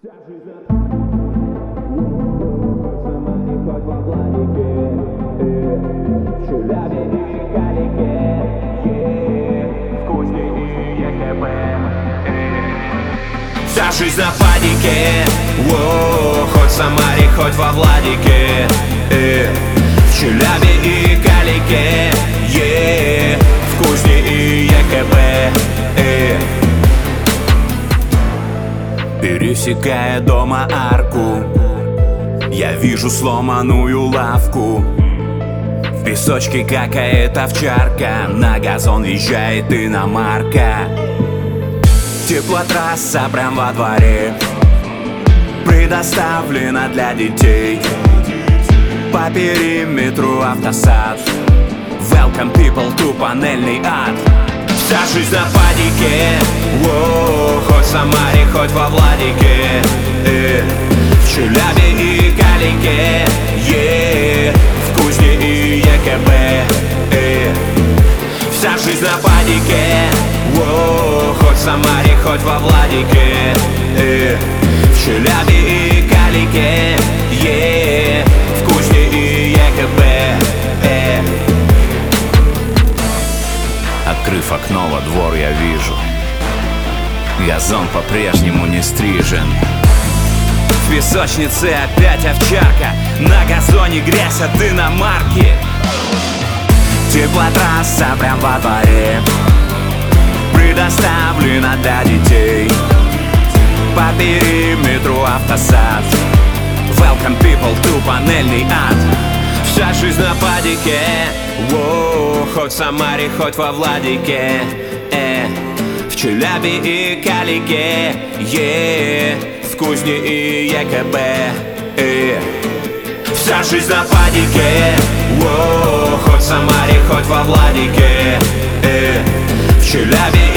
Вся жизнь Самаре, хоть во Владике, в Челябе и Калике, вкуснее ЕКП. Вся жизнь на падике, хоть в Самаре, хоть во Владике, в Челябе и Калике, вкуснее ЕКП. Пересекая дома арку, я вижу сломанную лавку. В песочке какая-то овчарка, на газон въезжает иномарка. Теплотрасса прям во дворе, предоставлена для детей. По периметру автосад, welcome people to панельный ад. Вся жизнь на падике, хоть в Самаре, хоть во Владике, в Челябе и Калике, вкуснее ЕКП. Вся жизнь на падике, хоть в Самаре, хоть во Владике, в Челябе и Калике, вкуснее ЕКП. Открыв окно во двор, я вижу, газон по-прежнему не стрижен. В песочнице опять овчарка, на газоне грязь от иномарки. Теплотрасса прям во дворе, предоставлена для детей. По периметру автосад, welcome people to панельный ад. Вся жизнь на падике, хоть в Самаре, хоть во Владике, в Челябе и Калике, вкуснее ЕКП. Вся жизнь на падике, хоть в Самаре, хоть во Владике, в Челябе